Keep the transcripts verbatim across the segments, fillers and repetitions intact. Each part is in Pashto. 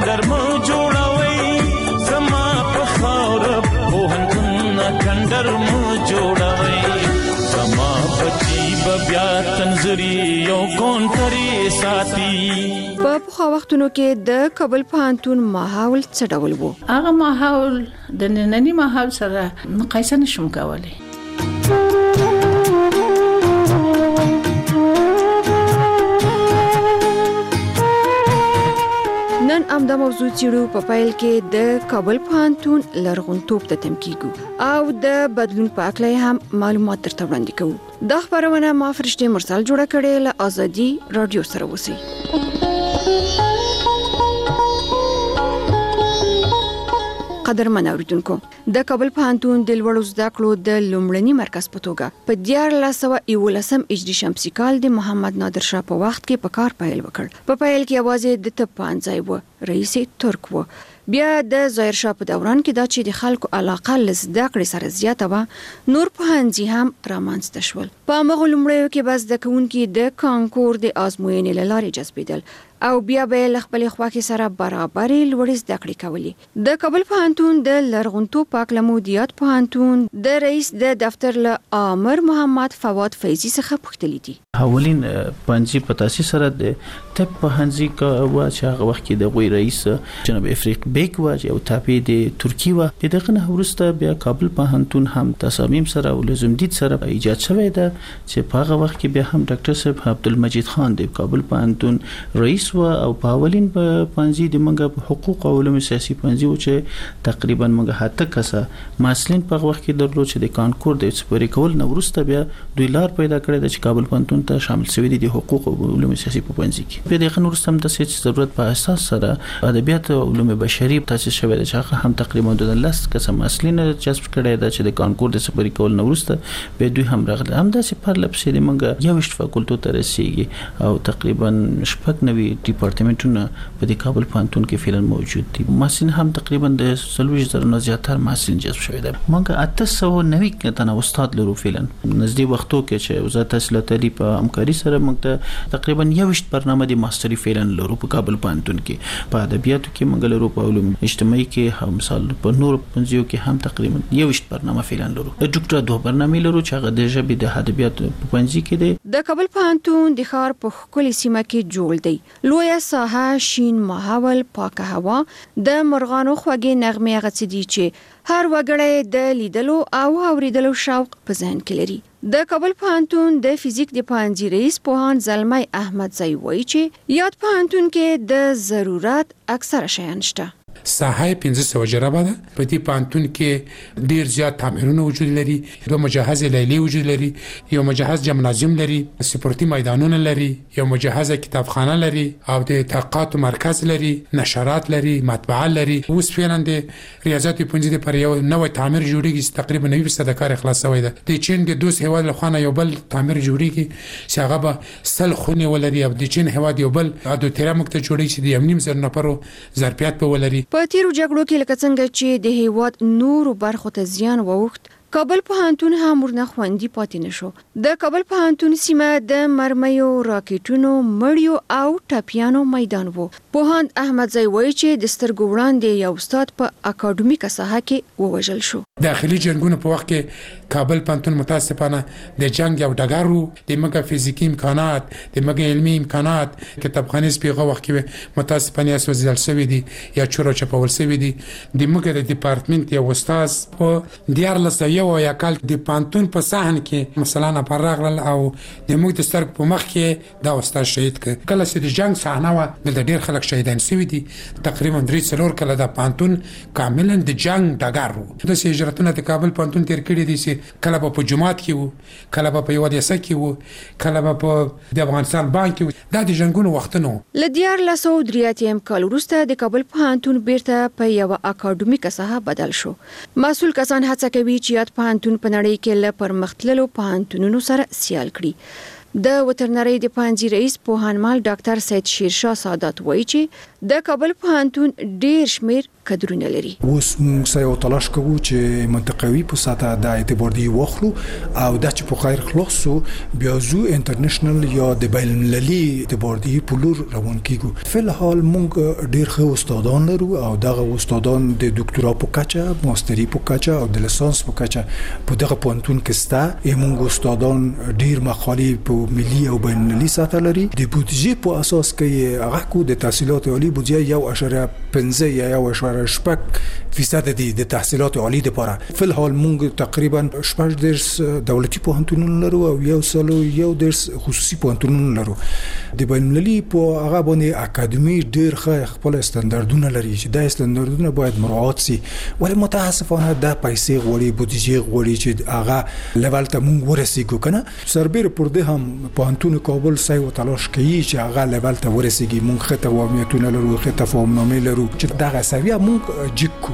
خنډر مو جوړوي زما په خاور پوهنتون خنډر مو جوړوي زما بچي بیا تنظری یو کونټري ساتي. په پخوا وختونو کې د کابل پوهنتون ماحول څه ډول وو؟ هغه ماحول د ننني ماحول سره مقایسه نشم کولای. نن امدا موضوع چیرو په پایل کې د کابل پوهنتون لرغونتوب ته تم کیږو او د بدلون په اړه هم معلومات درته وړاندې کوو. دا خبرونه ما فرشته مرسل جوړه کړې له ازادي رادیو سره وسی. قدرمن اوریدونکو، د کابل پوهنتون د لوړو زده کړو د لومړني مرکز په توګه په دیارلس سوه یولسم هجري شمسي کال د محمد نادر شاه په وخت کې په کار پیل وکړ. په پیل کې یوازې د طب پوهنځی و، رئیس ترک و. بیا د ظاهر شاه په دوران کې دا چې د خلکو علاقه له زده کړې سره زیاته و، نور پوهنځي هم رامنځته شول. په هغو لومړیو کې به زده کوونکي د کانکور د ازموینې له لارې جذبېدل او بیا به له خپلې خواکې سره برابرې لوړې زده کړې کولې. د کابل پوهنتون د لرغونتوب په اړه مدیریت پوهنتون د رئیس د دفتر له امر محمد فواد فیضي څخه پوښتنې دي. اولین پوهنځي په تاسیس سره د طب پوهنځي کا و چې هغه وخت کې د غوي رئیس جناب افریق بیک و او تابع د ترکی و. دغه نه ورسته بیا کابل پوهنتون هم تصامیم سره او لزمدید سره ایجاد شوی ده چې په هغه وخت کې بیا هم ډاکټر صاحب عبدالمجید خان د کابل پوهنتون رئیس و او په اولین په پوهنځي د منګه حقوق او علوم سیاسي پوهنځي و چې تقریبا منګه هاته کسه ماسلین په وخت کې درلود چې د کانکور د سپری کول نو ورسته بیا دوی لار پیدا کړی د کابل پوهنتون ته شامل شوی دي د حقوق او علوم سیاسي په پوهنځي کې. په دغه نور سم د سیاسي ضرورت په اساس سره ادبیات او علوم بشري تاسیس شوی دی چې هم تقریبا د لاس کسه ماسلین جذب کړی دی چې د کانکور د سپری کول نو ورسته به دوی هم راغله. هم د سپر لپسې د منګه یو شت فاکولټو ته رسیږي او تقریبا شپږ نوي ډپارټمنټونه په د کابل پوهنتون کې فعلا موجود دي. ماسلین هم تقریبا د سلويش زره نه زیاتره ماسلین جذب شوی دی. منګه اته سوه نوي کتنه استاد لرو فعلا نږدې وختو کې چې وزارت تحصیلات عالی په همکاري سره موږ تقریبا یو شت برنامه د ماستری فعلا لرو په کابل پوهنتون کې. په ادبیاتو کې موږ لرو په علوم اجتماعي کې هم مثال په نور پنځیو کې هم تقریبا یو شت برنامه فعلا لرو. د ډاکټر دوه برنامه لرو چې هغه د ژبې د ادبیات په پنځي کې دی. د کابل پوهنتون د ښار په خپل سیمه کې جوړ دی. لویه ساحه، شین ماحول، پاکه هوا، د مرغانو خوږې نغمې غڅ دي چې هر وګړی د لیدلو او اوریدلو شوق په ذهن کې لري. د کابل پوهنتون د فزیک د پوهنځي رئیس پوهاند زلمی احمد زئی وایي چې یاد پوهنتون کې د ضرورت اکثره شیان شته. ساحه پنځه سوه جرابه ده. په دې پوهنتون کې ډیر زیات تعمیرونه وجود لري. دوه مجهز لیلي وجود لري، یو مجهز جمنازیوم لري، سپورتي میدانونه لري، یو مجهز کتابخانه لري او د تحقیقات مرکز لري، نشرات لري، مطبعه لري. اوس فعلا د ریاضت پوهنځي پر یو نوې تعمیر جوړیږي چې تقریبا نوي فیصد کار خلاص شوی ده. د چین د دوس هیواد له خانه یو بل تعمیر جوړیږي چې هغه به سل خونې ولري او د چین هیواد یو بل د تیرا مکته جوړیږي چې د امنیم زر نفرو ظرفیت به ولري. په تیرو جګړو کې لکه څنګه چې د هیواد نورو برخو ته زیان ووښت، کابل پوهنتون هم ورنه خوندي پاتې نشو. د کابل پوهنتون سیمه د مرمیو، راکټونو، مړیو او ټپیانو میدان وو. پوهاند احمد زئی وایي چې د سترګو وړاندې یو استاد په اکاډمیکه ساحه کې ووژل شو. داخلي جنگونو په وخت کې کابل پوهنتون متاسفانه د جنگ یو ډګر وو. د مګه فزیکی امکانات، د مګه علمي امکانات، کتابخانه سپیغه وخت کې متاسفانه اسوځل شوی دي یا چورو چپول شوی دي. د مګه د ډپارټمنټ یو استاد په دیارلس یو یا کال د پانتون په صحن کې مثلا نه پرغل او د موږ د سترګ په مخ کې دا استاد شهید ک کله چې د جنگ صحنه و د ډیر خلک شهیدان شوي دي. تقریبا درې څلور کله د پانتون کاملا د جنگ ډګر وو. د هجرتونه د کابل پانتون تیر کړی دي چې کله په جمعات کې وو، کله په یو د سکه وو، کله په د افغانستان بانک وو. دا د جنگونو وختونو لدیار لاسو دریاتیم کال وروسته د کابل پوهنتون بیرته په یو اکاډمیکه ساحه بدل شو. مسؤل کسان هڅه کوي چې یاد پوهنتون په نړۍ کې له پرمختللو پوهنتونونو سره سیال کړي. د وترنري د پوهنځي رئیس پوهنمال ډاکټر سید شیرشاه سادات وایي چې د کابل پوهنتون ډیر شمیر کدرونه لري. اوس موږ سره تلاش کوو چې منطقوي په ساته د اعتبار دی واخلو او د چې په خیر خلاصو بیا زو انټرنیشنل یا د بین المللي اعتبار دی په لور روان کیږو. په الحال موږ ډیر ښه استادان لرو او دغه استادان د ډاکټرا په کچه، ماستری په کچه او د لیسانس په کچه په دغه پوهنتون کې ستا. موږ استادان ډیر مقالې په ملي او بین المللي ساته لري. د بودیجې په اساس کې هغه کو د تحصیلات عالی بودیجه یو اشاره پنځه یا یو اشاره شپږ فیصد دی د تحصیلات عالی لپاره. په الحال موږ تقریبا شپږ درس دولتي پوهنتونونه لرو او یو سلو یو درس خصوصي پوهنتونونه لرو. د بین المللي په هغه باندې اکاډمي ډیر ښه خپل استانداردونه لري چې دا استانداردونه باید مراعات شي. ولې متاسفانه دا پیسې غوړي بودیجې غوړي چې هغه لیول ته موږ ورسېږو کنه. سربېره پر دې هم پوهنتون کابل سعی او تلاش کوي چې هغه لیول ته ورسېږي. موږ ښه تفاهمونه لرو، ښه تفاهمنامې لرو چې دغه سویه موږ جګو.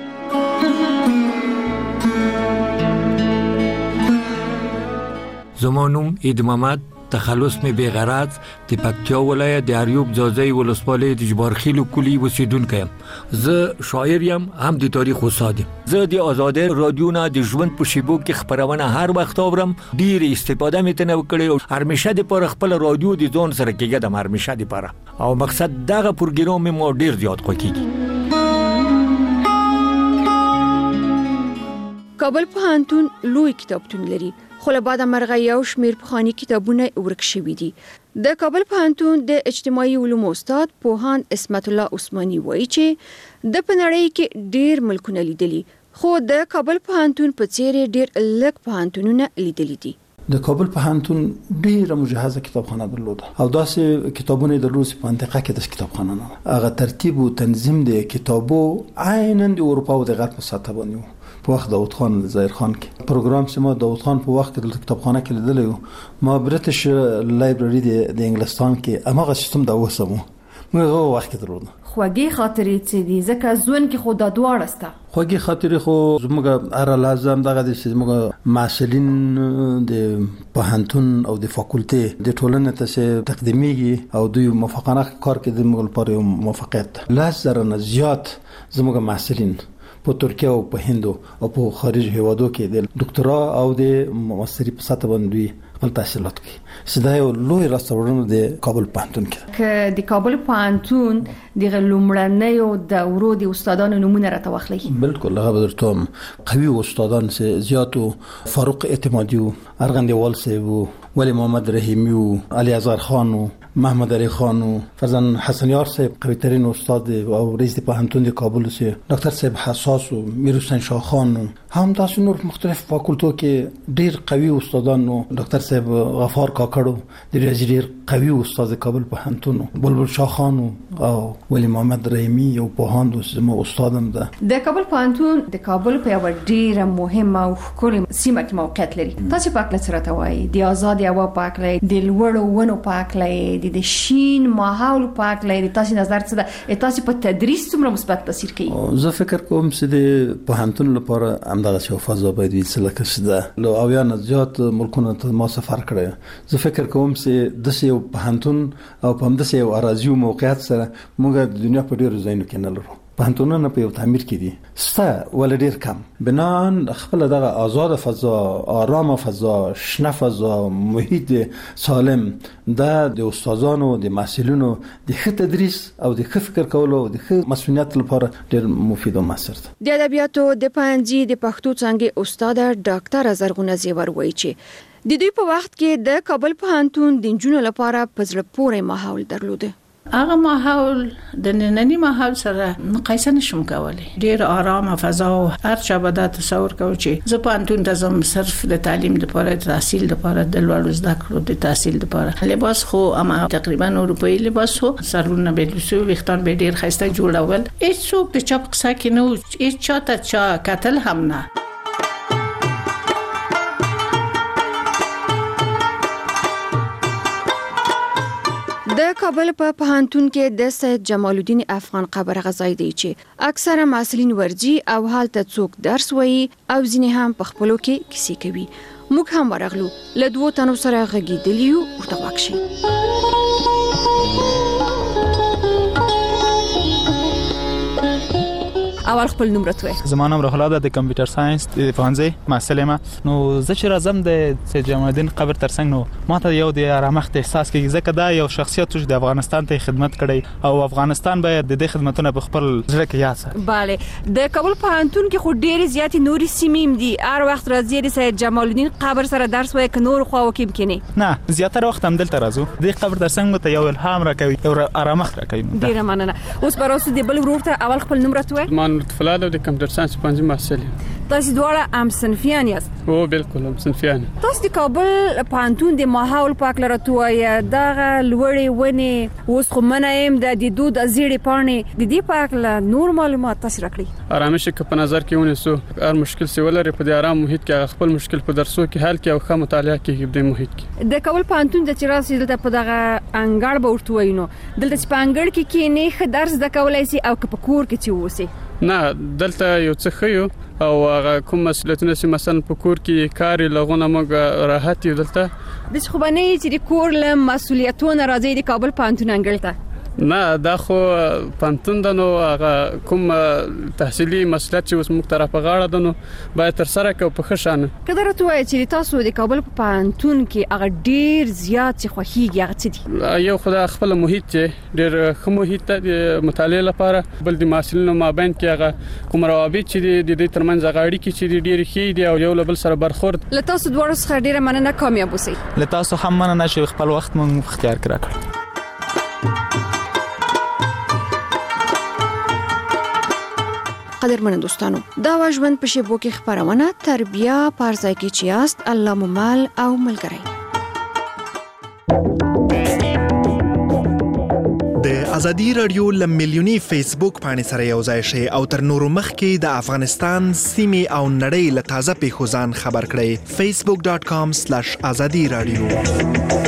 زمانوم اید محمد تخلص می بیغرض د پکتیا ولایت د اریوب ځاځي ولسوالۍ د جبارخیل کلی اوسیدونکی یم. زه شاعر یم هم د تاریخ استاد یم. زه د آزادۍ رادیو نه د ژوند په شیبو کې خبرونه هر وخت اورم. ډیر استفاده مې تنه وکړې او هرمشه د پر خپل رادیو د ځون سره کېږه د هرمشه د پر او مقصد دغه پروګرام مې ډیر زیات خوښیږي. کابل پوهنتون لوی کتابتون لري، خو له بعد مرغه یو شمیر پخوانی کتابونه ورک شوي دي. د کابل پوهنتون د اجتماعي علومو استاد پوهاند اسمت الله عثماني وایي چې د پنړۍ کې ډیر ملکونه لیدلي، خو د کابل پوهنتون په څیر ډیر لږ پوهنتونونه لیدلي دي. د کابل پوهنتون ډیره مجهزه کتابخانه درلوده او داسې کتابونه درلود په منطقه کې د کتابخانه نه هغه ترتیب او تنظیم د کتابو عیناً د اروپا او د غرب په سطح باندې په وخت داوود خان ظاهر خان کې پروګرام چې ما داوود خان په وخت کې د کتابخانه کې لیدلی و. ما برټش لایبرری د انګلستان کې هغه سیستم دا وسمو موږ هغه وخت کې درلود. خوږی خاطرې چې دي ځکه ځون کې خو د دواړه ستا خوږی خاطرې خو زموږ هر لازم دغه د زموږ مسؤلین د پوهنتون او د فاکولټي د ټولنې ته تقدیمیږي او دوی موافقانه کار کوي د موږ لپاره موافقت لاس زره نه زیات زموږ مسؤلین په ترکیه او په هندو او په خارج هیوادو کې د ډاکټرا او د ماستری په سطح باندې خپل تحصیلات کوي. سدا یو لوی راستورونه د کابل پوهنتون کې ک د کابل پوهنتون د لومړنیو د ورو د استادانو نمونه راته واخلي. بالکل هغه بدرتوم قوي استادان سه زیاتو فاروق اعتمادي او ارغندوال سه ولی محمد رحیمی و علی ازهر خان و محمد علی خان و فرزن حسن یار صاحب قوی ترین استاد او رئیس پوهنتون کابل سه دکتر صاحب حساس و میر حسین شاه خان و هم تاسو نور مختلف فاکولټو کې ډیر قوي استادان و دکتر صاحب غفار کاکړو د ډیر قوي استاد کابل پوهنتون بلبل شاه خان او ولی محمد رحیمی او پوهاند زمو استادم ده. د کابل پوهنتون د کابل په یو ډیره مهمه او ښکلې سیمه کې موقعیت لري. تاسو په اړه څه راته د آزاد هوا پاکلې د لوړو ونو پاکلې د شین ماحول پاکلې تاسو نظر څه ده؟ تاسو په تدریس څومره مثبت تاثیر کوي؟ زه فکر کوم چې د پوهنتون لپاره همدغه څه فضا باید وي چې لکه څه ده او یا نه زیات ملکونه ته ما سفر کړی. زه فکر کوم چې د یو پوهنتون او په همدغه یو اراضي موقعیت سره موږ د دنیا په ډیرو ځایونو کې نه لرو. پوهنتونونه په یو تعمیر کې دي ستا ول ډیر کم بنان خپل دغه آزاد فضا، آرام فضا، شنه فضا، محیط سالم د د استادانو د مسؤلینو د ښه تدریس او د ښه فکر کولو او د ښه مسؤلیت لپاره ډیر مفید او موثر دی. د ادبیاتو د پنځي د پښتو څنګه استاد ډاکټر زرغونه زیور وایي چې د دوی په وخت کې د کابل پوهنتون د جنونو لپاره پزړه پورې ماحول درلوده. هغه ماحول د نننی ماحول سره مقایسه نشم کولای. ډیر آرام فضا او هر چا به دا تصور کوي چې زه پوهنتون ته زم صرف د تعلیم لپاره، د تحصیل لپاره، د لوړ زده کړو د تحصیل لپاره. لباس خو اما تقریبا اروپאי لباس هو، سرونه به لوسو، وختان به ډیر خسته جوړول. هیڅ څوک د چا قصه کې نه، هیڅ چا ته چا قتل هم نه. د کابل په پوهنتون کې د سید جمال الدین افغان قبر غزای دی چې اکثره مسؤلین ورجی او حالت څوک درس وایي او ځینې هم په خپلو کې کیسې کوي. موږ هم ورغلو له دوو تنو سره غږیدلیو او تواکشي. اول خپل نوم راته زمانه روح الله د کمپیوټر ساينس د پوهنځي محصل یم. نو زه چې راځم د سید جمال الدین قبر ترڅنګ نو ماته یو د آرامښت احساس کوي ځکه دا یو شخصیت چې د افغانستان ته خدمت کړی او افغانستان باید د دې خدمتونو په خپل ځل کې یاد ساتي. bale د کابل پوهنتون کې خو ډېر زیاتې نوري سیمې دي. هر وخت راځي د سید جمال الدین قبر سره درس وایي ک نور خو وکیم کینی نه زیاتره وخت هم دلته راځو. د قبر ترڅنګ ته یو الهام راکوي او آرامښت راکوي. ډېر مننه. اوس براسو د بل ورور ته اول خپل نوم راته مان فلاد د کمپیوټر ساينس پنځم محصل. تاسو دواړه هم صنفیان یاست؟ او بالکل هم صنفیان. تاسو د کابل پوهنتون د ماحول پاک لرته وایي دغه لوړې ونې اوس خو منایم د دود ازيړې پانی د دې پاک له نور معلومات تاسو راکړي. آرامش کې په نظر کې ونیسو هر مشکل سی ولري په دې آرام محیط کې خپل مشکل په درسو کې حل کې او ښه مطالعه کې په دې محیط کې. د کابل پوهنتون د چراسي دلته په دغه انګړ به ورته وینو دلته په انګړ کې کې نه ښه درس د کولای شي او په کور کې چې وسی نه دلته یو څه خيو او کوم مسؤلیتونه چې مثلا په کور کې کار لغونه موږ راحت یو دلته د خوبانه چې د کور له مسؤلیتونو راځي د کابل پوهنتون انګړ ته نه دا خو پانتون دنو کوم تحصیلي مسؤلیت چې اوس موږ طرف غاړه دنو باید تر سره کو په خشانه کله راته وایي چې تاسو د کابل په پانتون کې هغه ډیر زیات خوخيږي هغه څه دي. یو خدای خپل محیط چې ډیر ښه محیط د مطالعه لپاره بل د محصلینو مابین کې هغه کوم روابط چې د دې ترمنځ غاړي کې چې ډیر ښه دي او یو بل سره برخورد. له تاسو دوه څخه ډیره مننه کامیاب اوسئ. له تاسو هم مننه چې خپل وخت مونږ اختیار کړی. قدرمن دوستانو دا واژوند په شیبو کې خبرونه تربیه پارځای کې چیاست الله ممال او ملګری د ازادي رادیو لملیونی فیسبوک باندې سره یو ځای شي او تر نورو مخکې د افغانستان سیمه او نړۍ له تازه پیښو ځان خبر کړئ facebook dot com slash azadi radio